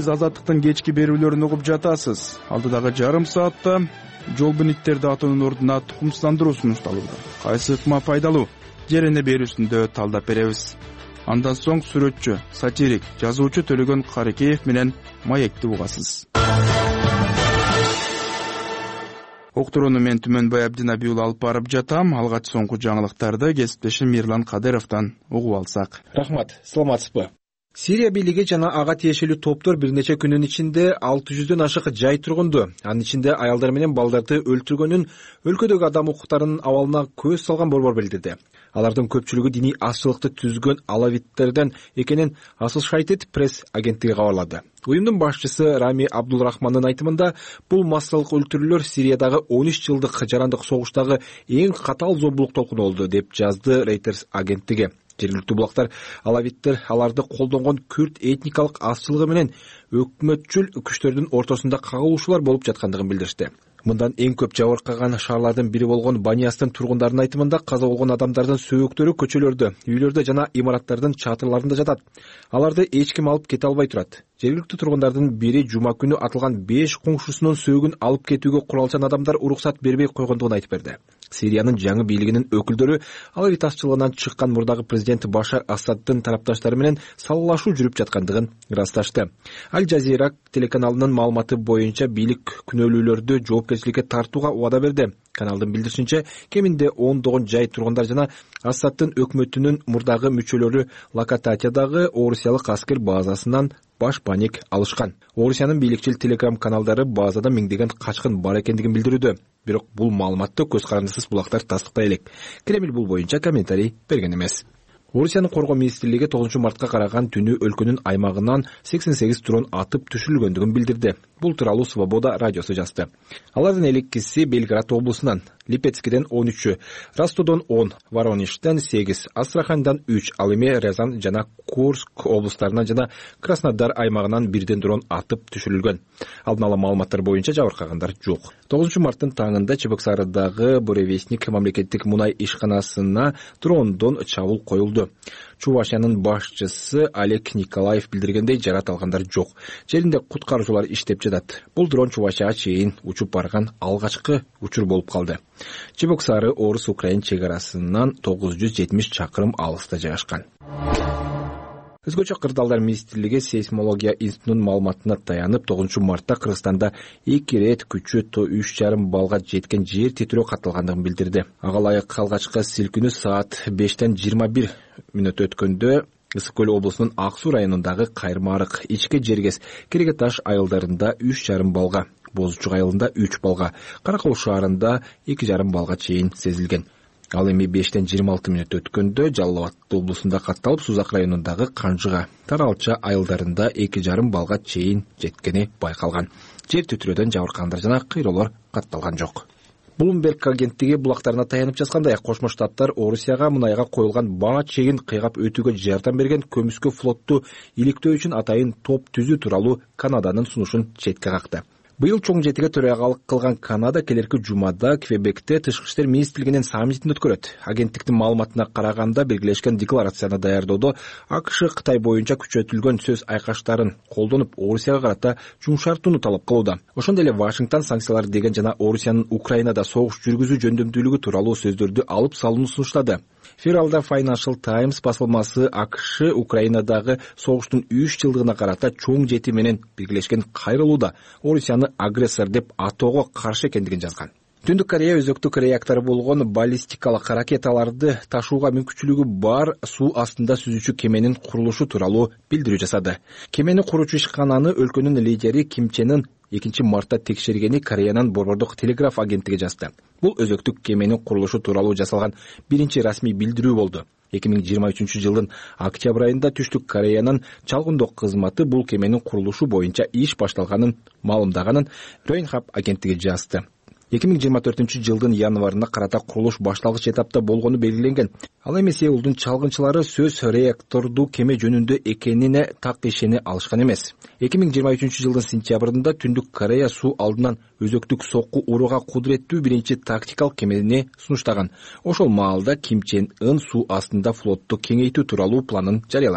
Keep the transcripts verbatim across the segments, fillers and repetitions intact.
сиз Азаттыктын кечки берүүлөрүн угуп жатасыз. Алдыдагы жарым саатта жол биниттерди атуунун ордуна тукумсуздандыруу сунушталууда. Кайсы ыкма пайдалуу? Жерене берүүсүндө талдап беребиз. Андан соң сүрөтчү, сатирик, жазуучу Төлөгөн Карыкеев менен маекти угасыз. Уктурууну мен Түмөнбай Абдинабий уулу алып барып жатам. Алгач соңку жаңылыктарды кесиптешим Мирлан Кадыровдон угуп алсак. Рахмат, саламатсызбы? Сирия бийлиги жана ага тиешелүү топтор бир нече күнүн ичинде алты жүздөн ашык жай тургунду, анын ичинде аялдар менен балдарды өлтүргөнүн өлкөдөгү адам укуктарынын абалына көз салган борбор билдирди. Алардын көпчүлүгү диний азчылыкты түзгөн алавиттерден экенин Associated Press агенттиги кабарлады. Уюмдун башчысы Рами Абдулрахмандын айтымында, бул массалык өлтүрүүлөр Сириядагы он үч жылдык жарандык согуштагы эң катаал зомбулук толкуну болду, деп жазды Reuters агенттиги. Жергиликтүү булактар алавиттер аларды колдонгон күрд этникалык азчылыгы менен өкмөтчүл күчтөрдүн ортосунда кагылышуулар болуп жаткандыгын билдиришти. Мындан эң көп жабыркаган шаарлардын бири болгон Баниястын тургундарынын айтымында, каза болгон адамдардын сөөктөрү көчөлөрдө, үйлөрдө жана имараттардын чатырларында жатат. Аларды эч ким алып кете албай турат. Жергиликтүү тургундардын бири жума күнү атылган беш коңшусунун сөөгүн алып кетүүгө куралчан адамдар уруксат бербей койгондугун айтып берди. Сириянын жаңы бийлигинин өкүлдөрү алавит азчылыгынан чыккан мурдагы президент Башар Асаддын тарапташтары менен салгылашуу жүрүп жаткандыгын ырасташты. Аль Жазира телеканалынын маалыматы боюнча, бийлик күнөөлүүлөрдү жоопкерчиликке тартууга убада берди. Каналдын билдиришинче, кеминде ондогон жай тургундар жана Асаддын өкмөтүнүн мурдагы мүчөлөрү Лакататиядагы орусиялык аскер базасынан баш паник алышкан. Орусиянын бийликчил телеграм каналдары базада миңдеген качкын бар экендигин билдирүүдө. Бирок бул маалыматты көз карандысыз булактар тастыктай элек. Кремль бул боюнча комментарий берген эмес. Орусиянын коргоо министрлиги тогузунчу мартка караган түнү өлкөнүн аймагынан сексен сегиз дрон атып түшүрүлгөндүгүн билдирди. Бул тууралуу Свобода радиосу жазды. Алардын элеккиси Белград облусунан, Липецкиден он үчү, Ростодон он, Воронежден сегиз, Астраханьдан үч, ал эми Рязань жана Курск облустарынан жана Краснодар аймагынан бирден дрон атып түшүрүлгөн. Алдын ала маалыматтар боюнча жабыркагандар жок. тогузунчу марттын таңында Чебоксарыдагы Буревестник мамлекеттик мунай ишканасына дрондон чабуул коюлду. Чувашиянын башчысы Олег Николаев билдиргендей, жарат алгандар жок. Жеринде куткаруучулар иштеп жатат. Бул дрон Чувашияга чейин учуп барган алгачкы учур болуп калды. Чебоксары Орус-Украин чегарасынан тогуз жүз жетимиш чакырым алыста жайгашкан. Өзгөчө Кырдаалдар министрлиги сейсмология институтунун маалыматына таянып, тогузунчу мартта Кыргызстанда эки ирет күчү үч жарым балга жеткен жер титирөө катталгандыгын билдирди. Ага ылайык алгачкы силкинүү саат бештен жыйырма бир мүнөт өткөндө Ысык көл облусунун Ак Суу районундагы Кайрмарык, Ичке Жергес, Кереге Таш айылдарында үч жарым балга, Бозучук айылында үч балга, Каракол шаарында эки жарым балга чейин сезилген. Ал эми бештен жыйырма алты мүнөт өткөндө Жалал Абад облусунда катталып, Сузак районундагы Канжыга, Таралча айылдарында эки жарым балга чейин жеткени байкалган. Жер титирөөдөн жабыркагандар жана кыйроолор катталган жок. Bloomberg агенттиги булактарына таянып жазгандай, Кошмо Штаттар Орусияга мунайга коюлган баа чегин кыйгап өтүүгө жардам берген көмүскө флотту иликтөө үчүн атайын топ түзүү тууралуу Канаданын сунушун четке какты. Быйыл чоң жетиге төрагалык кылган Канада келерки жумада Квебекте тышкы иштер министрлигинин саммитин өткөрөт. Агенттиктин маалыматына караганда, белгилешкен декларацияны даярдоодо АКШ Кытай боюнча күчөтүлгөн сөз айкаштарын колдонуп, Орусияга карата жумшартууну талап кылууда. Ошондой эле Вашингтон санкциялар деген жана Орусиянын Украинада согуш жүргүзүү жөндөмдүүлүгү тууралуу сөздөрдү алып салууну сунуштады. Февралда Financial Times басылмасы АКШ Украинадагы согуштун үч жылдыгына карата чоң жети менен биргелешкен кайрылууда Орусияны агрессор деп атоого каршы экендигин жазган. Түндүк Корея өзөктүк реактору болгон баллистикалык ракеталарды ташууга мүмкүнчүлүгү бар суу астында сүзүүчү кеменин курулушу тууралуу билдирүү жасады. Кемени куручу ишкананы өлкөнүн лидери Ким Чен Ын экинчи мартта текшергени Кореянын борбордук телеграф агенттиги жазды. Бул өзөктүк кеменин курулушу тууралуу жасалган биринчи расмий билдирүү болду. эки миң жыйырма үчүнчү жылдын октябрь айында Түштүк Кореянын чалгындоо кызматы бул кеменин курулушу боюнча иш башталганын маалымдаганын Yonhap агенттиги жазды. эки миң жыйырма төртүнчү жылдын январына карата курулуш башталгыч этапта болгону белгиленген. Ал эми Сеулдун чалгынчылары сөз реакторду кеме жөнүндө экенине так ишене алышкан эмес. эки миң жыйырма үчүнчү жылдын сентябрында Түндүк Корея суу алдынан өзөктүк сокку урууга кудуреттүү биринчи тактикалык кемени сунуштаган. Ошол маалда Ким Чен Ын суу астында флотту кеңейтүү тууралуу планын жарыялаган.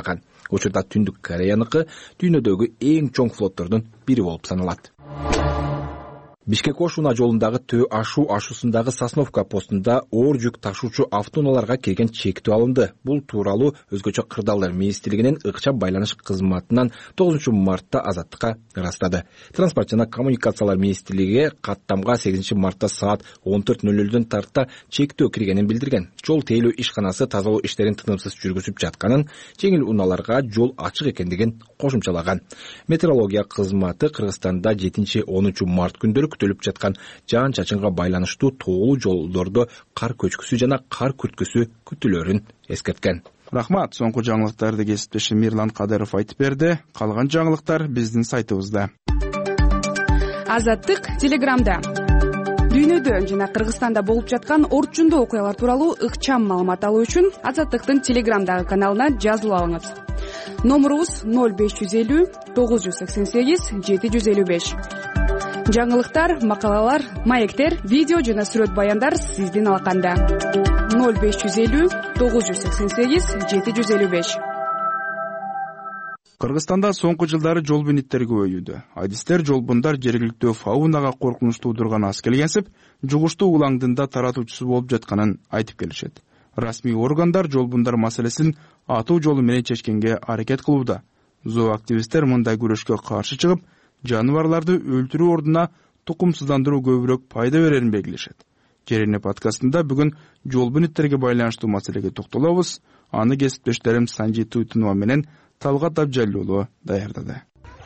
Учурда Түндүк Кореяныкы дүйнөдөгү эң чоң флоттордун бири болуп саналат. Бишкек Ош унаа жолундагы Төө ашуу ашуусундагы Сосновка постунда оор жүк ташуучу автоунааларга келген чектөө алынды. Бул тууралуу Өзгөчө кырдаалдар министрлигинин ыкчам байланыш кызматынан тогузунчу мартта Азаттыкка ырастады. Транспорт жана коммуникациялар министрлиги каттамга сегизинчи мартта саат он төрт ноль нөлдөн тарта чектөө киргенин билдирген. Жол тейлөө ишканасы тазалоо иштерин тынымсыз жүргүзүп жатканын, жеңил унааларга жол ачык экендигин кошумчалаган. Метеорология кызматы Кыргызстанда жетинчи онунчу март күндөрү күтүлүп жаткан жаан чачынга байланыштуу тоолуу жолдордо кар көчкүсү жана кар күрткүсү күтүлөрүн эскерткен. Рахмат. Соңку жаңылыктарды кесиптешим Мирлан Кадыров айтып берди. Калган жаңылыктар биздин сайтыбызда. Азаттык Телеграмда. Дүйнөдө жана Кыргызстанда болуп жаткан орчундуу окуялар тууралуу ыкчам маалымат алуу үчүн Азаттыктын Телеграмдагы каналына жазылып алыңыз. Номурубуз ноль беш жүз элүү тогуз жүз сексен сегиз жети жүз элүү беш. Жаңылыктар, макалалар, маектер, видео жана сүрөт баяндар сиздин алаканда. ноль беш жүз элүү тогуз жүз сексен сегиз жети жүз элүү беш. Кыргызстанда соңку жылдары жолбуниттер көбөйүүдө. Адистер жолбундар жергиликтүү фаунага коркунуч туудурган ас келгенсип, жугуштуу улаңдында таратуучусу болуп жатканын айтып келишет. Расмий органдар жолбундар маселесин атуу жолу менен чечкенге аракет кылууда. Зооактивисттер мындай күрөшкө каршы чыгып, жаныбарларды өлтүрүү ордуна тукумсуздандыруу көбүрөөк пайда берерин белгилешет. Жерене подкастында бүгүн жолбуниттерге байланыштуу маселеге токтолобуз. Аны кесиптештерим Санжи Туйтунова менен Талгат Абжалли уулу даярдады.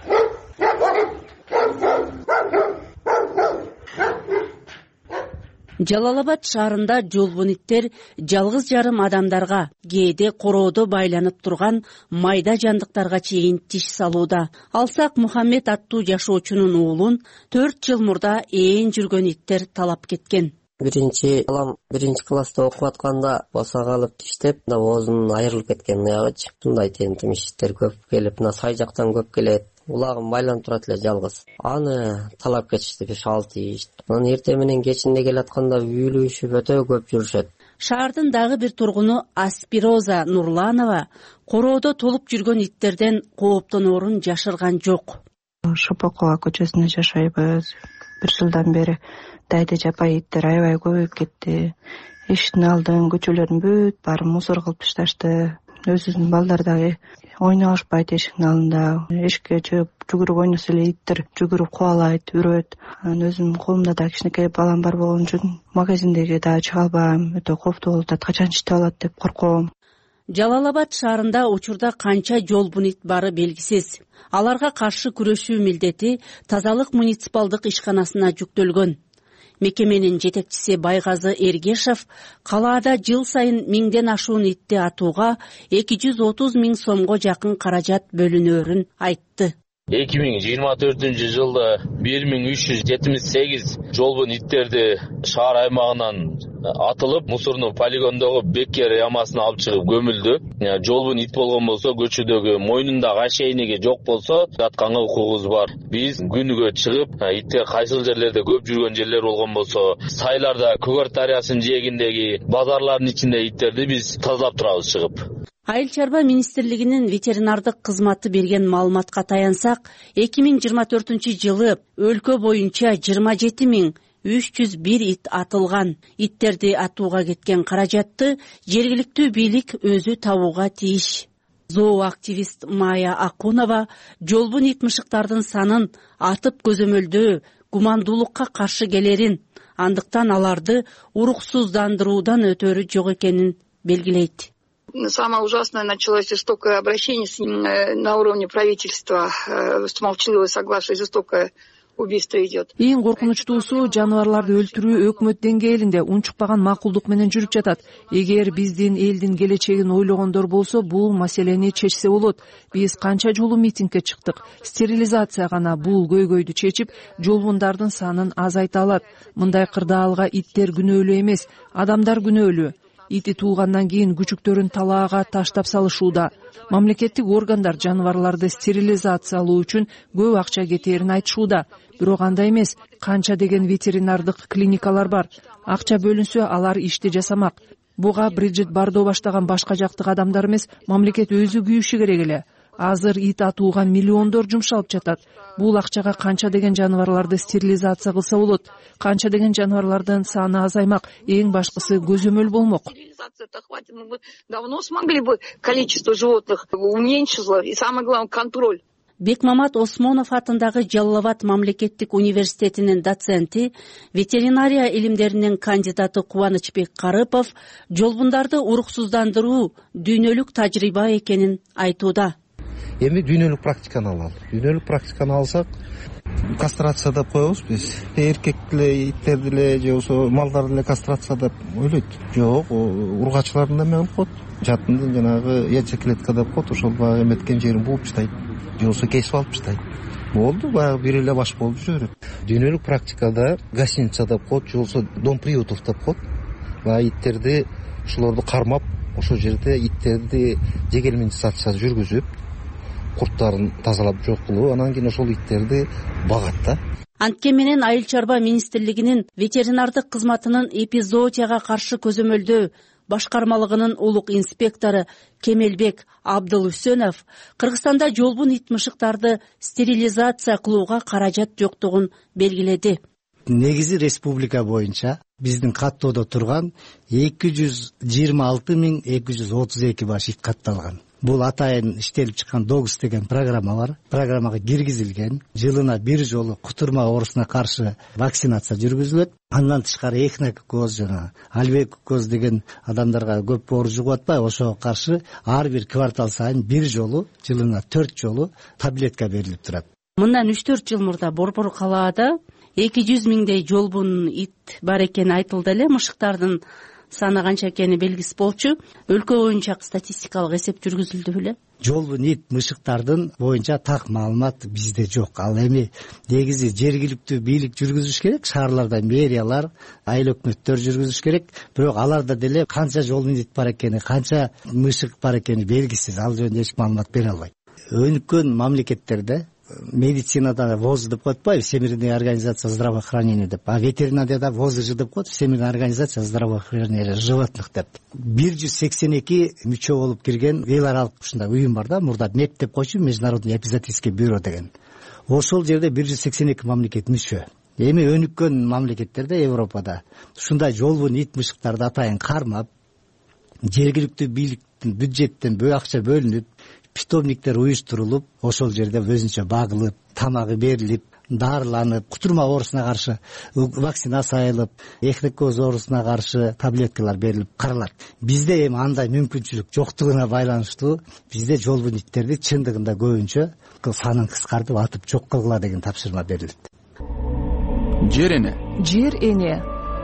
Жалал Абад шаарында жолбуниттер жалгыз жарым адамдарга, кээде короодо байланып турган майда жандыктарга чейин тиш салууда. Алсак Мухаммед аттуу жашоочунун уулун төрт жыл мурда ээн жүргөн иттер талап кеткен. Биринчи балам биринчи класста окуп атканда босо калып тиштеп, оозунун айрылып кеткен аягычы. Мындай темтимиштер көп келип, мына сай жактан көп келет. Улагым байланып турат эле жалгыз. Аны талап кетишти беш алты иш. Анан эртең менен кечинде келатканда үйлүшүп өтө көп жүрүшөт. Шаардын дагы бир тургуну Аспироза Нурланова короодо толуп жүргөн иттерден кооптоноорун жашырган жок. Шопокова көчөсүндө жашайбыз. Бир жылдан бери дайда жапай иттер аябай көбөйүп кетти. Эшиктин алдын, көчөлөрүн бүт баары мусор кылып ташташты. Өзүнүн балдар дагы ойношпайт эшиктин алдында. Эшикке жүгүрүп ойносо эле иттер жүгүрүп кубалайт, үрөт. Анан өзүмдүн колумда да кичинекей балам бар болгон үчүн магазиндеги дагы чыга албайм. Өтө кооптуу болуп атат, качан читип алат деп корком. Жалал Абад шаарында учурда канча жолбунит бары белгисиз. Аларга каршы күрөшүү милдети тазалык муниципалдык ишканасына жүктөлгөн. Мекеменин жетекчиси Байгазы Эргешев калаада жыл сайын миңден ашуун итти атууга эки жүз отуз миң сомго жакын каражат бөлүнөөрүн айтты. эки миң жыйырма төртүнчү жылда бир миң үч жүз жетимиш сегиз жолбун иттерди шаар аймагынан атылып, мусордун полигондогу Беккер ямасына алып чыгып көмүлдү. Жолбун ит болгон болсо, көчөдөгү мойнундагы ошейниги жок болсо, атканга укугубуз бар. Биз күнүгө чыгып, иттер кайсыл жерлерде көп жүргөн жерлер болгон болсо, сайларда, Көгөр дарыясынын жээгиндеги базарлардын ичинде иттерди биз тазалап турабыз чыгып. Айыл чарба министрлигинин ветеринардык кызматы берген маалыматка таянсак, эки миң жыйырма төртүнчү жылы өлкө боюнча жыйырма жети миң үч жүз бир ит атылган. Иттерди атууга кеткен каражатты жергиликтүү бийлик өзү табууга тийиш. Зооактивист Майя Акунова жолбун ит мышыктардын санын атып көзөмөлдөө гумандуулукка каршы келерин, андыктан аларды уруксуздандыруудан өтөрү жок экенин белгилейт. Самое ужасное началось жестокое обращение на уровне правительства, молчаливое согласие, жестокое убийство идет. Эң коркунучтуусу жаныбарларды өлтүрүү өкмөт деңгээлинде унчукпаган макулдук менен жүрүп жатат. Эгер биздин элдин келечегин ойлогондор болсо, бул маселени чечсе болот. Биз канча жолу митингге чыктык. Стерилизация гана бул көйгөйдү чечип, жолбундардын санын азайта алат. Мындай кырдаалга иттер күнөөлүү эмес, адамдар күнөөлүү. Ити туулгандан кийин күчүктөрүн талаага таштап салышууда. Мамлекеттик органдар жаныбарларды стерилизациялоо үчүн көп акча кетээрин айтышууда. Бирок андай эмес, канча деген ветеринардык клиникалар бар. Акча бөлүнсө, алар ишти жасамак. буга Бриджит Бардо баштаган башка жактык адамдар эмес, мамлекет өзү күйүшү керек эле. Азыр ит атууга миллиондор жумшалып жатат. Бул акчага канча деген жаныбарларды стерилизация кылса болот, канча деген жаныбарлардын саны азаймак, эң башкысы көзөмөл болмок. Мы давно смогли бы количество животных уменьшило, и самое главное контроль. Бекмамат Осмонов атындагы Жалал Абад мамлекеттик университетинин доценти, ветеринария илимдеринин кандидаты Кубанычбек Карыпов жолбундарды уруксуздандыруу дүйнөлүк тажрыйба экенин айтууда. Эми дүйнөлүк практиканы алалы. Дүйнөлүк практиканы алсак, кастрация деп коебуз биз. Эркек деле, иттер деле, же болбосо малдар деле кастрация деп ойлойт. Жок, ургачылардын да эме кылып коет. Жатын жанагы яйцеклетка деп коет, ошол баягы эметкен жерин бууп таштайт. Же болбосо кесип алып таштайт. Болду, баягы бир эле баш болуп жүрөт. Дүйнөлүк практикада гостиница деп коет, же болбосо дом приютов деп коет. Баягы иттерди, ошолорду кармап, ошол жерде иттерди жегелментизация жүргүзүп, курттарын тазалап жок кылуу, анан кийин ошол иттерди багат да. Антке менен Айыл чарба министрлигинин ветеринардык кызматынын эпизоотияга каршы көзөмөлдөө башкармалыгынын улук инспектору Кемелбек Абдылүсөнов Кыргызстанда жолбун ит мышыктарды стерилизация кылууга каражат жоктугун белгиледи. Негизи республика боюнча биздин каттоодо турган эки жүз жыйырма алты миң эки жүз отуз эки баш ит катталган. Бул атайын иштелип чыккан догс деген программа бар. Программага киргизилген. Жылына бир жолу кутурма оорусуна каршы вакцинация жүргүзүлөт. Андан тышкары эхинококоз жана альвеококоз деген адамдарга көп оор жугуп атпайбы, ошого каршы ар бир квартал сайын бир жолу, жылына төрт жолу таблетка берилип турат. Мындан үч төрт жыл мурда Борбор калаада эки жүз миңдей жолбун ит бар экени айтылды эле. Мышыктардын саны канча экени белгисиз болчу. Өлкө боюнча статистикалык эсеп жүргүзүлдү беле? Жолбун ит мышыктардын боюнча так маалымат бизде жок. Ал эми негизи жергиликтүү бийлик жүргүзүш керек, шаарларда мэриялар, айыл өкмөттөр жүргүзүш керек. Бирок аларда деле канча жолбун ит бар экени, канча мышык бар экени белгисиз. Ал жөнүндө эч маалымат бере албайт. Өнүккөн мамлекеттерде медицинада ВОЗ деп коет атпайбы, Всемирная организация здравоохранения деп, а ветеринарияда ВОЗЖ деп коет, Всемирная организация здравоохранения животных деп. бир жүз сексен эки мүчө болуп кирген эл аралык ушундай уюм бар да, мурда МЕП деп койчу, Международный эпизоотический бюро деген. Ошол жерде бир жүз сексен эки мамлекет мүчө. Эми өнүккөн мамлекеттерде, Европада ушундай жолбун ит мышыктарды атайын кармап, жергиликтүү бийликтин бюджеттен бөө акча бөлүнүп, питомниктер уюштурулуп, ошол жерде өзүнчө багылып, тамагы берилип, дарыланып, кутурма оорусуна каршы вакцинация айылып, эхинококоз оорусуна каршы таблеткалар берилип каралат. Бизде эми андай мүмкүнчүлүк жоктугуна байланыштуу, бизде жолбун иттерди чындыгында көбүнчө санын кыскартып атып жок кылгыла деген тапшырма берилет. Жер эне. Жер эне.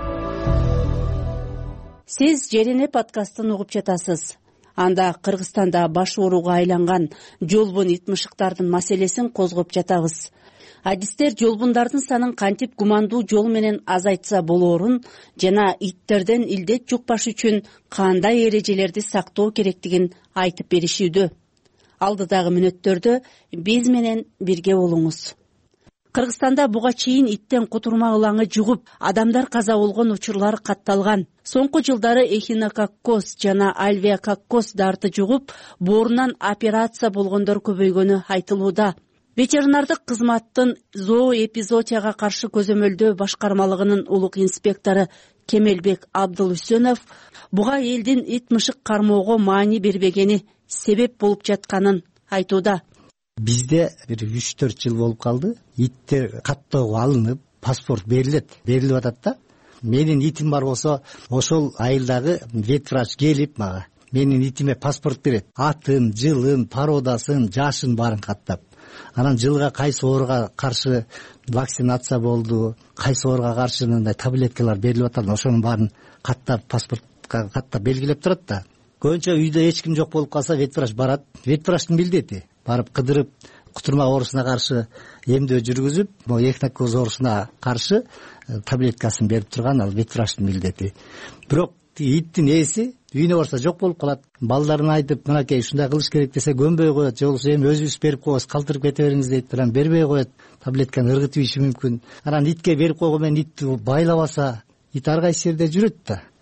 Сиз Жер эне подкастын угуп жатасыз. Анда Кыргызстанда баш ооруга айланган жолбун ит мышыктардын маселесин козгоп жатабыз. Адистер жолбундардын санын кантип гумандуу жол менен азайтса болоорун жана иттерден илдет жукпаш үчүн кандай эрежелерди сактоо керектигин айтып беришүүдө. Алдыдагы мүнөттөрдө биз менен бирге болуңуз. Кыргызстанда буга чейин иттен кутурма ылаңы жугуп, адамдар каза болгон учурлар катталган. Соңку жылдары эхинококкоз жана альвеококкоз дарты жугуп, боорунан операция болгондор көбөйгөнү айтылууда. Ветеринардык кызматтын зооэпизоотияга каршы көзөмөлдөө башкармалыгынын улук инспектору Кемелбек Абдылүсөнов буга элдин ит мышык кармоого маани бербегени себеп болуп жатканын айтууда. Бизде бир үч төрт жыл болуп калды. Иттер каттоого алынып, паспорт берилет, берилип атат да. Менин итим бар болсо, ошол айылдагы ветврач келип мага менин итиме паспорт берет. Атын, жылын, породасын, жашын баарын каттап. Анан жылга кайсы ооруга каршы вакцинация болду, кайсы ооруга каршы мындай таблеткалар берилип атат, ошонун баарын каттап, паспортко каттап белгилеп турат да. Көбүнчө үйдө эч ким жок болуп калса, ветврач барат. Ветврачтын милдети барып кыдырып, кутурма оорусуна каршы эмдөө жүргүзүп, могу эхинококоз оорусуна каршы таблеткасын берип турган ал ветврачтын милдети. Бирок иттин ээси үйүнө барса жок болуп калат. Балдарын айтып, мынакей ушундай кылыш керек десе көнбөй коет, же болбосо эми өзүбүз берип коебуз, калтырып кете бериңиз дейт, анан бербей коет. Таблетканы ыргытып ийиши мүмкүн. Анан итке берип койгон менен ит байлабаса, ит ар кайсы жерде жүрөт да.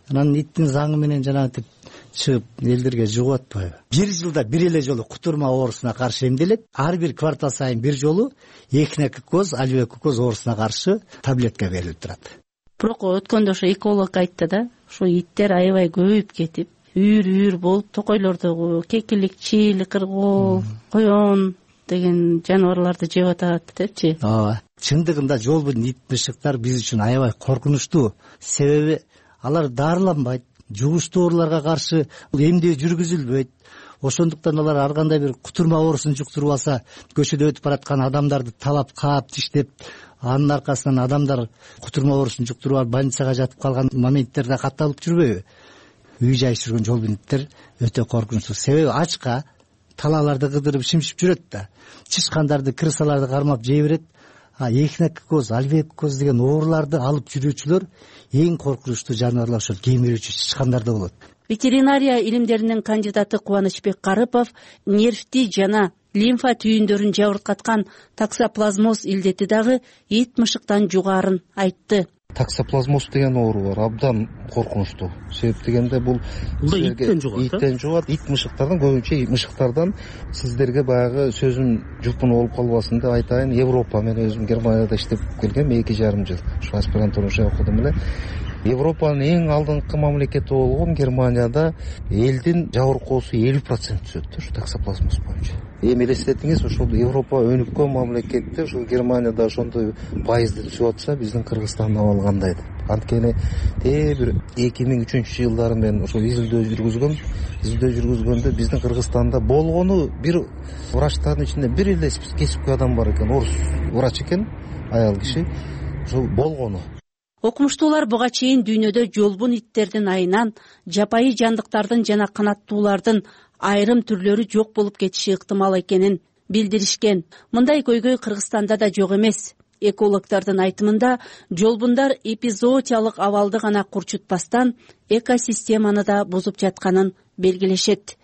анан иттин заңы менен жанагынтип чыгып элдерге жугуп атпайбы. Бир жылда бир эле жолу кутурма оорусуна каршы эмделет. Ар бир квартал сайын бир жолу эхинококоз, альвеококоз оорусуна каршы таблетка берилип турат. Бирок өткөндө ошо эколог айтты да, ушу иттер аябай көбөйүп кетип, үйүр-үйүр болуп, токойлордогу кекилик, чийлик, кыргоол, коён деген жаныбарларды жеп атат депчи. Ооба. Чындыгында жолбун ит мышыктар биз үчүн аябай коркунучтуу. Себеби алар дарыланбайт, жугуштуу ооруларга каршы эмдөө жүргүзүлбөйт. Ошондуктан алар ар кандай бир кутурма оорусун жуктуруп алса, көчөдө өтүп бараткан адамдарды талап, каап, тиштеп, анын аркасынан адамдар кутурма оорусун жуктуруп алып больницага жатып калган моменттер да катталып жүрбөйбү? Үй жайшырган жолбун иттер өтө коркунучтуу. Себеби ачка талааларды кыдырып шимшип жүрөт да, чычкандарды, крысаларды кармап жей берет. А эхинококоз, альвеококоз деген ооруларды алып жүрүүчүлөр эң коркунучтуу жаныбарлар ошол кемирүүчү чычкандарда болот. Ветеринария илимдеринин кандидаты Кубанычбек Карыпов нервти жана лимфа түйүндөрүн жабыркаткан таксоплазмоз илдети дагы ит мышыктан жугаарын айтты. Таксоплазмоз деген оору бар, абдан коркунучтуу. Себеп дегенде бул иттен жугат. Иттен жугат, ит мышыктардан, көбүнчө мышыктардан. Сиздерге баягы сөзүм жупун болуп калбасын деп айтайын. Европа, мен өзүм Германияда иштеп келгем, эки жарым жыл. Ушу аспирантура окудум эле. Европанын эң алдыңкы мамлекети болгон Германияда элдин жабыркоосу элүү процент түзөт ушу таксоплазмоз боюнча. Эми элестетиңиз, ошол Европа өнүккөн мамлекетте ошол Германияда ошондой пайызды түзүп атса, биздин Кыргызстандын абалы кандай деп. Анткени э бир эки миң үчүнчү жылдары мен ошол изилдөө жүргүзгөм. Изилдөө жүргүзгөндө биздин Кыргызстанда болгону бир врачтардын ичинде бир эле кесипкөй адам бар экен, орус врач экен, аял киши. Ошол болгону. Окумуштуулар буга чейин дүйнөдө жолбун иттердин айынан жапайы жандыктардын жана канаттуулардын айрым түрлөрү жок болуп кетиши ыктымал экенин билдиришкен. Мындай көйгөй Кыргызстанда да жок эмес. Экологдордун айтымында жолбундар эпизоотиялык абалды гана курчутпастан экосистеманы да бузуп жатканын белгилешет.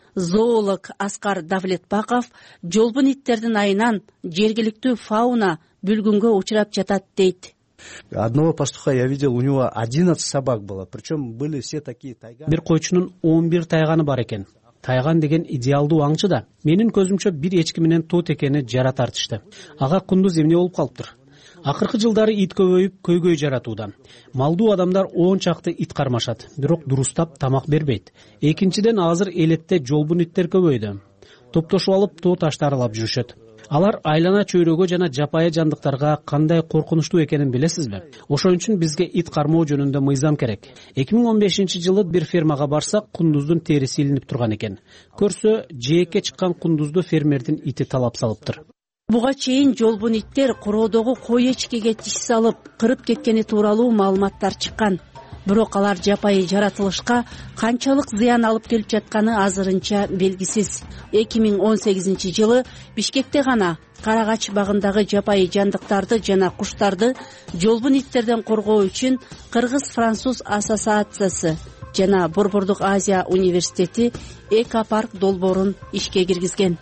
Зоолог Аскар Давлетбаков жолбун иттердин айынан жергиликтүү фауна бүлгүнгө учурап жатат дейт. Одного пастуха я видел, у него одиннадцать собак было, причем были все такие тайганы. Бир койчунун он бир тайганы бар экен. Тайган деген идеалдуу аңчы да. Менин көзүмчө бир эчки менен тот экени жара тартышты. Ага кундуз эмне болуп калыптыр? Акыркы жылдары ит көбөйүп, көйгөй жаратууда. Малдуу адамдар он чакты ит кармашат, бирок дурустап тамак бербейт. Экинчиден, азыр элетте жолбун иттер көбөйдү. Топтошуп алып тоо таштарылап жүрүшөт. Алар айлана чөйрөгө жана жапайы жандыктарга кандай коркунучтуу экенин билесизби? Ошон үчүн бизге ит кармоо жөнүндө мыйзам керек. эки миң он бешинчи жылы бир фермага барсак, кундуздун териси илинип турган экен. Көрсө, жээкке чыккан кундузду фермердин ити талап салыптыр. Буга чейин жолбун иттер короодогу кой эчкеге тиш салып, кырып кеткени тууралуу маалыматтар чыккан. Бирок алар жапайы жаратылышка канчалык зыян алып келип жатканы азырынча белгисиз. эки миң он сегизинчи жылы Бишкекте гана Карагач багындагы жапайы жандыктарды жана куштарды жолбун иттерден коргоо үчүн Кыргыз-Француз ассоциациясы жана Борбордук Азия университети экопарк долбоорун ишке киргизген.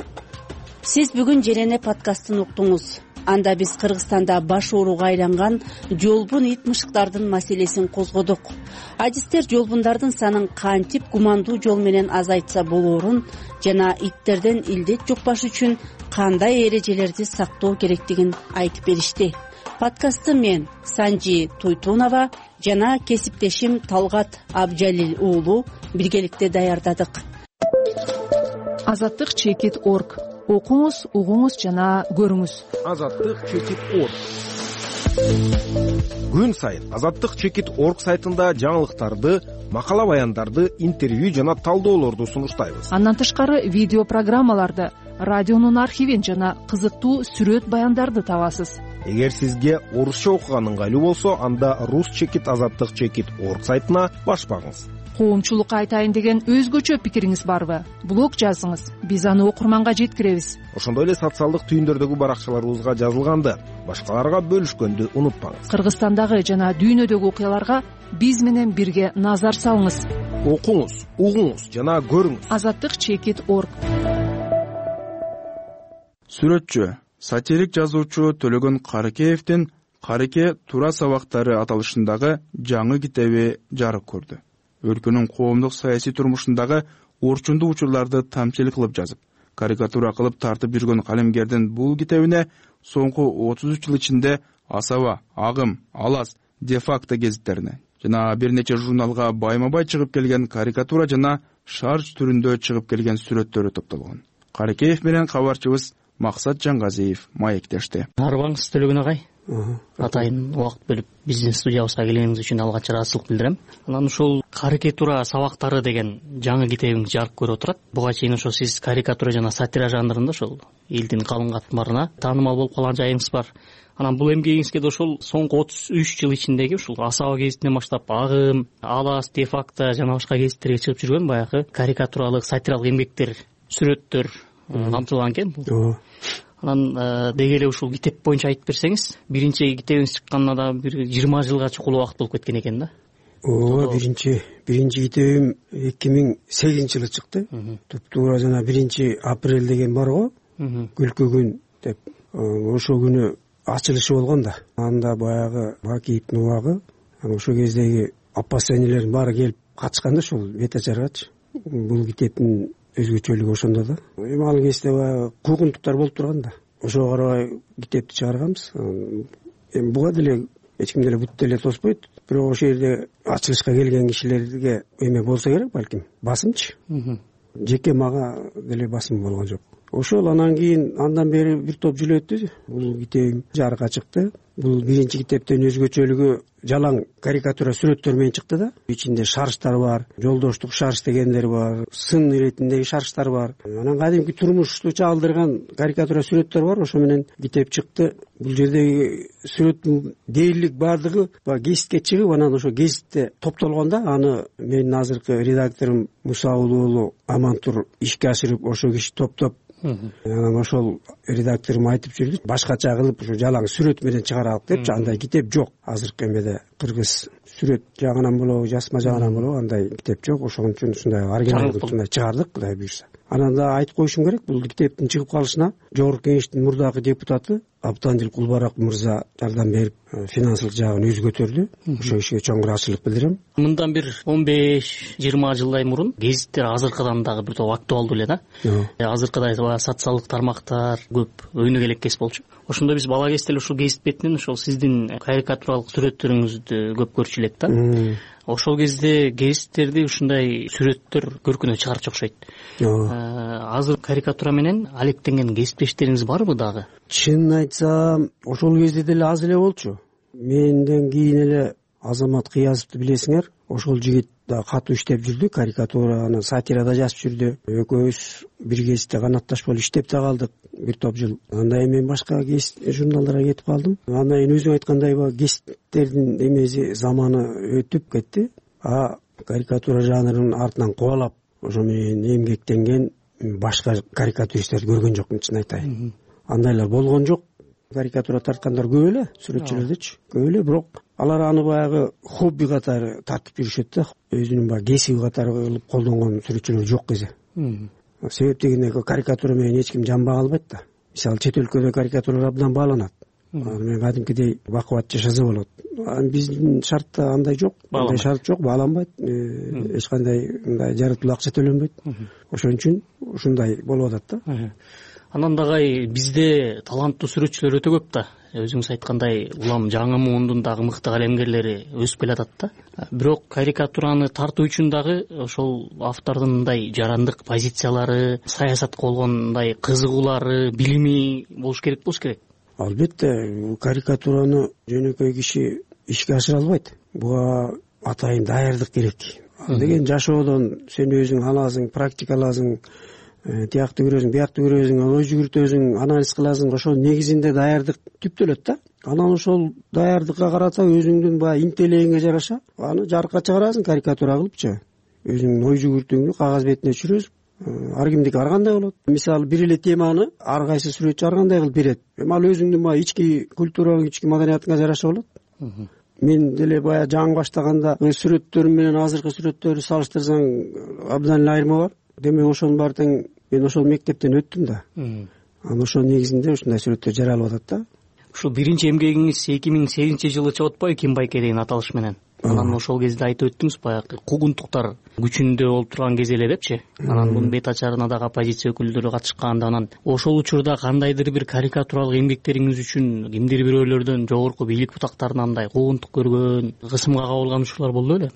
Сиз бүгүн Жерене подкастын уктуңуз. Анда биз Кыргызстанда баш ооруга айланган жолбун ит мышыктардын маселесин козгодук. Адистер жолбундардын санын кантип гумандуу жол менен азайтса болоорун жана иттерден илдет жукпаш үчүн кандай эрежелерди сактоо керектигин айтып беришти. Подкастты мен Санжи Туйтунова жана кесиптешим Талгат Абжалил уулу биргеликте даярдадык. Азаттык чекит орг. Окуңуз, угуңуз жана көрүңүз. Азаттык чекит орг. Күн сайын Азаттык чекит орг сайтында жаңылыктарды, макала баяндарды, интервью жана талдоолорду сунуштайбыз. Андан тышкары видео программаларды, радионун архивин жана кызыктуу сүрөт баяндарды табасыз. Эгер сизге орусча окуган ыңгайлуу болсо, анда рус чекит азаттык чекит орг сайтына баш багыңыз. Коомчулукка айтайын деген өзгөчө пикириңиз барбы? Блог жазыңыз, биз аны окурманга жеткиребиз. Ошондой эле социалдык түйүндөрдөгү баракчаларыбызга жазылганды, башкаларга бөлүшкөндү унутпаңыз. Кыргызстандагы жана дүйнөдөгү окуяларга биз менен бирге назар салыңыз. Окуңуз, угуңуз жана көрүңүз. Азаттык чекит орг. Сүрөтчү, сатирик жазуучу Төлөгөн Карыкеевдин Карыке туура сабактары аталышындагы жаңы китеби жарык көрдү. өлкөнүн коомдук саясий турмушундагы орчундуу учурларды тамчил кылып жазып, карикатура кылып тартып жүргөн калемгердин бул китебине соңку отуз үч жыл ичинде Асаба, Агым, Алас, Де факто гезиттерине жана бир нече журналга байма-бай чыгып келген карикатура жана шарж түрүндө чыгып келген сүрөттөрү топтолгон. Карикеев менен кабарчыбыз Максат Жангазиев маектешти. Арыбаңыз Төлөгөн агай. Атайын убакыт бөлүп биздин студиябызга келгениңиз үчүн алгач ыраазычылык билдирем. Анан ушул карикатура сабактары деген жаңы китебиңиз жарык көрүп отурат. Буга чейин ошо сиз карикатура жана сатира жанрында ошол элдин калың катмарына таанымал болуп калган жайыңыз бар. Анан бул эмгегиңизге да ошол соңку отуз үч жыл ичиндеги ушул Асаба гезитинен баштап Агым, Алас, Де факто жана башка гезиттерге чыгып жүргөн баягы карикатуралык, сатиралык эмгектер, сүрөттөр камтылган экен. Анан деги эле ушул китеп боюнча айтып берсеңиз, биринчи китебиңиз чыкканына да бир жыйырма жылга чукул убакыт болуп кеткен экен да. Ооба, биринчи биринчи китебим эки миң сегизинчи жылы чыкты. Туптуура жана биринчи апрель деген бар го, күлкү күн деп. Ошол күнү ачылышы болгон да. Анда баягы Бакиевдин убагы, ошол кездеги апасы энелердин баары келип катышканда ушул бет ачаргачы. Бул китептин өзгөчөлүгү ошондо да. Эми ал кезде баягы куугунтуктар болуп турган да. Ошого карабай китепти чыгарганбыз. Эми буга деле эч ким деле бут деле тоспойт. Бирок ошол жерде ачылышка келген кишилерге эме болсо керек, балким, басымчы. Жеке мага деле басым болгон жок. Ошол анан кийин андан бери бир топ жыл өттү. Бул китебим жарыкка чыкты. Бул биринчи китептен өзгөчөлүгү жалаң карикатура сүрөттөр менен чыкты да. Ичинде шарштар бар, жолдоштук шарш дегендер бар, сын иретиндеги шарштар бар. Анан кадимки турмушту чагылдырган карикатура сүрөттөр бар. Ошо менен китеп чыкты. Бул жердеги сүрөттүн дээрлик баардыгы баягы гезитке чыгып, анан ошо гезитте топтолгон да. Аны менин азыркы редакторум Мусабул уулу Амантур ишке ашырып, ошо киши топтоп, анан ошол редакторум айтып жүрдү, башкача кылып ушу жалаң сүрөт менен чыгаралык депчи. Андай китеп жок азыркы эмеде. Кыргыз сүрөт жагынан болобу, жазма жагынан болобу андай китеп жок. Ошон үчүн ушундай оригиналдуу чыгардык, Кудай буйрса. Анан да айтып коюшум керек, бул китептин чыгып калышына Жогорку Кеңештин мурдагы депутаты Абдандил Кулбарак мырза жардам берип, финансылык жагын өзү көтөрдү. Ошол кишиге чоң ыраазычылык билдирем. Мындан бир он беш жыйырма жылдай мурун гезиттер азыркыдан дагы бир топ актуалдуу эле да. Азыркыдай социалдык тармактар көп өйнө элеккес болчу. Ошондо биз бала кезде эле ушул гезит бетинен ошол сиздин карикатуралык сүрөттөрүңүздү көп көрчү элек да. Ошол кезде гезиттерди ушундай сүрөттөр көркүнө чыгарчу окшойт. Азыр карикатура менен алектенген кесиптештериңиз барбы дагы? Чынын айтсам, ошол кезде деле аз эле болчу. Менден кийин эле Азамат Кыязовду билесиңер, ошол жигит да катуу иштеп жүрдү, карикатураны, сатирада жазып жүрдү. Экөөбүз бир гезитте канатташ болуп иштеп да калдык бир топ жыл. Андан кийин мен башка гезит журналдарга кетип калдым. Андан кийин өзүң айткандай баягы гезиттердин эмеси заманы өтүп кетти. А карикатура жанрынын артынан кубалап ошо менен эмгектенген башка карикатуристтерди көргөн жокмун, чын айтайын. Андайлар болгон жок. Карикатура тарткандар көп эле, сүрөтчүлөрдүчү көп эле, бирок алар аны баягы хобби катары тартып жүрүшөт да. Өзүнүн баягы кесиби катары кылып колдонгон сүрөтчүлөр жок эзе. Себеп дегенде карикатура менен эч ким жанбай калбайт да. Мисалы чет өлкөдө карикатуралар абдан бааланат. Аны менен кадимкидей бакубат жашаса болот. Биздин шартта андай жок, андай шарт жок, бааланбайт, эч кандай мындай жаратылуу акча төлөнбөйт. Ошон үчүн ушундай болуп атат да. Анан дагы бизде таланттуу сүрөтчүлөр өтө көп да. Өзүңүз айткандай, улам жаңы муундун дагы мыкты калемгерлери өсүп келатат да. Бирок карикатураны тартуу үчүн дагы ошол автордун мындай жарандык позициялары, саясатка болгон мындай кызыгуулары, билими болуш керек болуш керек. Албетте, карикатураны жөнөкөй киши ишке ашыра албайт. Буга атайын даярдык керек. Деген жашоодон сен өзүң аласың, практикаласың, тиякты көрөсүң, биякты көрөсүң, ой жүгүртөсүң, анализ кыласың, ошол негизинде даярдык түптөлөт да. Анан ошол даярдыкка карата өзүңдүн баягы интеллегиңе жараша аны жарыкка чыгарасың карикатура кылыпчы. Өзүңдүн ой жүгүртүүңдү кагаз бетине түшүрөсүң. Ар кимдики ар кандай болот. Мисалы бир эле теманы ар кайсы сүрөтчү ар кандай кылып берет. Эми ал өзүңдүн баягы ички культураңа, ички маданиятыңа жараша болот. Мен деле баягы жаңы баштаганда сүрөттөрүм менен азыркы сүрөттөрдү салыштырсаң абдан эле айырма бар. Демек ошонун баары тең мен ошол мектептен өттүм да. Анан ошол негизинде ушундай сүрөттөр жаралып атат да. Ушул биринчи эмгегиңиз эки миң сегизинчи жылы чыгып атпайбы, Ким Байке деген аталыш менен? анан ошол кезде айтып өттүңүз баягы куугунтуктар күчүндө болуп турган кез эле депчи, анан мунун бет ачарына дагы оппозиция өкүлдөрү катышкан. Анан ошол учурда кандайдыр бир карикатуралык эмгектериңиз үчүн кимдир бирөөлөрдөн жогорку бийлик бутактарынан мындай куугунтук көргөн, кысымга кабылган учурлар болду беле?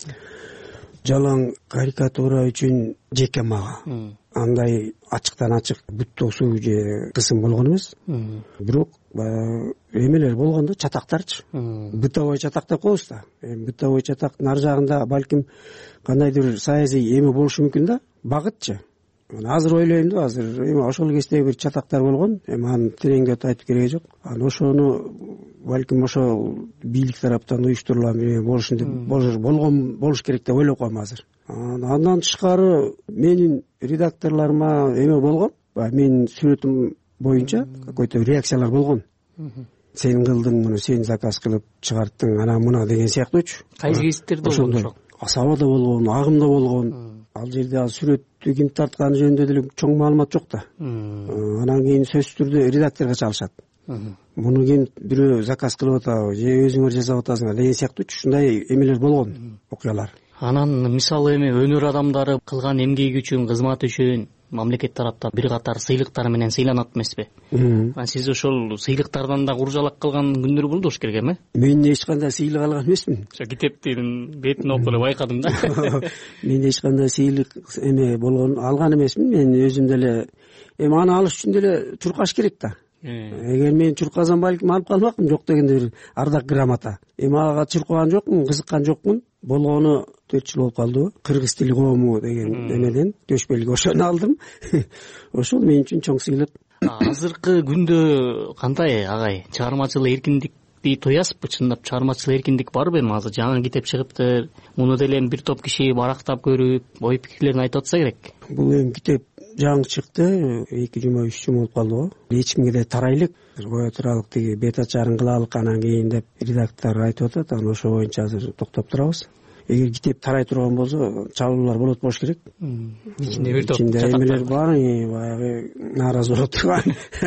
Жалаң карикатура үчүн жеке мага андай ачыктан ачык бүт тосуу же кысым болгон эмес. Бирок баягы эмелер болгон да, чатактарчы. Бытовой чатак деп коебуз да. Эми бытовой чатактын ар жагында балким кандайдыр саясий эме болушу мүмкүн да, багытчы. Азыр ойлойм да, азыр эми ошол кездеги бир чатактар болгон, эми аны тереңдеп айтып кереги жок. Анан ошону балким ошол бийлик тараптан уюштурулган эме болушун деп болгон болуш керек деп ойлоп коем азыр. Андан тышкары менин редакторлорума эме болгон, баягы менин сүрөтүм боюнча какой-то реакциялар болгон. Сен кылдың муну, сен заказ кылып чыгарттың, анан мына деген сыяктуучу. Кайсы кесиптерде болгон ошол? Асабада болгон, Агымда болгон. Ал жерде ал сүрөттү ким тартканы жөнүндө деле чоң маалымат жок да. Анан кийин сөзсүз түрдө редакторго чалышат. Муну ким бирөө заказ кылып атабы же өзүңөр жасап атасыңар деген сыяктуу ушундай эмелер болгон, окуялар. Анан мисалы эми өнөр адамдары кылган эмгеги үчүн, кызматы үчүн мамлекет тараптан бир катар сыйлыктар менен сыйланат эмеспи? Анан сиз ошол сыйлыктардан да куржалак кылган күндөр болду болуш керек эми? Мен эч кандай сыйлык алган эмесмин. Ошо китептин бетин окуп эле байкадым да. Мен эч кандай сыйлык эме болгон алган эмесмин. Мен өзүм деле эми аны алыш үчүн деле чуркаш керек да. Эгер мен чуркасам балким алып калмакмын, жок дегенде бир ардак грамота. Эми ага чуркаган жокмун, кызыккан жокмун. Болгону төрт жыл болуп калды. Кыргыз тили коому деген эмеден төшбөлгө ошону алдым. Ошол мен үчүн чоң сыйлык. Азыркы күндө кандай агай, чыгармачылык эркиндикти тоясызбы? Чындап чыгармачылык эркиндик барбы? Эми азыр жаңы китеп чыгыптыр. Муну деле бир топ киши барактап көрүп, ой пикирлерин айтып атса керек. Бул эми китеп жаңы чыкты, эки жума үч жума болуп калды го. Эч кимге да тарайлык, кое туралык, тиги бет ачарын кылалык анан кийин деп редактор айтып атат. Анан ошо боюнча азыр токтоп турабыз. Эгер китеп тарай турган болсо, чалуулар болот болуш керек. Ичинде бир топ эмелер бар, баягы нааразы болуп турган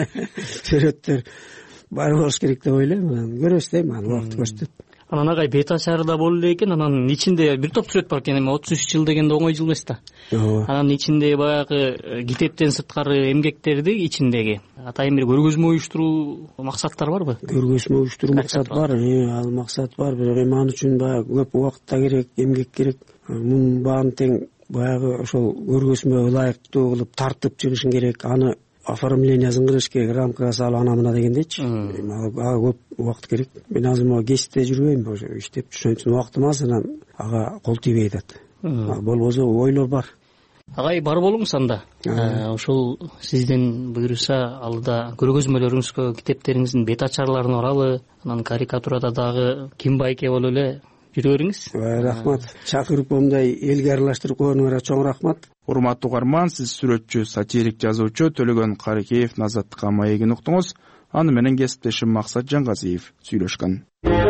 сүрөттөр бар болуш керек деп ойлойм. Анан көрөбүз дейм, аны убакыт көрсөтөт. Анан агай бет ачары да болду экен, анан ичинде бир топ сүрөт бар экен. Эми отуз үч жыл дегенде оңой жыл эмес да. Анан ичинде баягы китептен сырткары эмгектерди ичиндеги атайын бир көргөзмө уюштуруу максаттар барбы? Көргөзмө уюштуруу максат бар, ал максат бар, бирок эми ал үчүн баягы көп убакыт да керек, эмгек керек. Мунун баарын тең баягы ошол көргөзмөгө ылайыктуу кылып тартып чыгышың керек, аны оформлениясын кылыш керек, рамкага салып ана мына дегендейчи. Ага көп убакыт керек. Мен азыр могу кесипте жүрбөйм, ошо иштеп ошон үчүн убактым аз, анан ага кол тийбей атат. Болбосо ойлор бар. Агай бар болуңуз анда. Ошол сизден буйруса алда көргөзмөлөрүңүзгө китептериңиздин бет ачарларын уралы, анан карикатурада дагы ким байке болуп эле жүрө бериңиз. Рахмат. Чакырып мондай элге аралаштырып койгонуңарга чоң рахмат. Урматтуу угарман, сиз сүрөтчү, сатирик жазуучу Төлөгөн Карыкеевдин Азаттыкка маегин уктуңуз. Аны менен кесиптешим Максат Жаңгазиев сүйлөшкөн.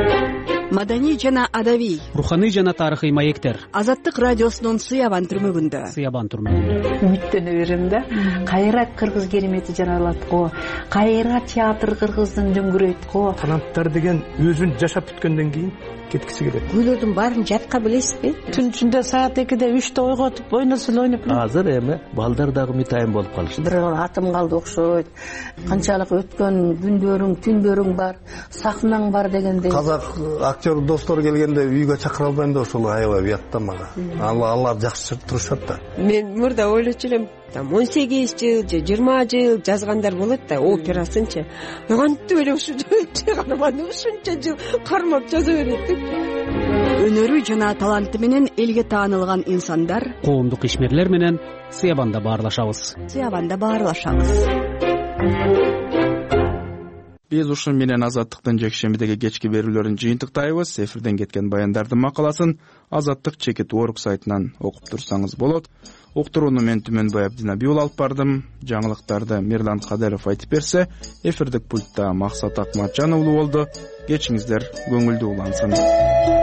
Маданий жана адабий, руханий жана тарыхый маектер. Азаттык радиосунун Сыябан түрмөгүндө. Сыябан түрмөгүндө. Үмүттөнө берем да. Кайра кыргыз керемети жаралат го. Кайра театр кыргыздын дөңгүрөйт го. Таланттар деген өзүн жашап бүткөндөн кийин кеткиси келет. Күйлөрдүн баарын жатка билесизби? Түн ичинде саат экиде үчтө ойготуп ойносо эле ойноп. Азыр эми балдар дагы митайым болуп калышты. Бир атым калды окшойт. Канчалык өткөн күндөрүң, түндөрүң бар, сахнаң бар дегендей. Казак актер достор келгенде үйгө чакыра албайм да, ошону аябай уят да мага. Алар жакшы турушат да. Мен мурда ойлочу элем, там он сегиз жыл же жыйырма жыл жазгандар болот да, операсынчы. Кантип эле ушунча каарман ушунча жыл кармап жаза берет деп. Өнөрү жана таланты менен элге таанылган инсандар, коомдук ишмерлер менен Сыябанда баарлашабыз. Сыябанда баарлашабыз. Биз ушун менен Азаттыктын жекшембидеги кечки берүүлөрүн жыйынтыктайбыз. Эфирден кеткен баяндардын макаласын Азаттык чекит орг сайтынан окуп турсаңыз болот. Уктурууну мен Түмөнбай Абдинабиул алып бардым. Жаңылыктарды Мирлан Кадыров айтып берсе, эфирдик пультта Максат Акматжан уулу болду. Кечиңиздер көңүлдүү улансын.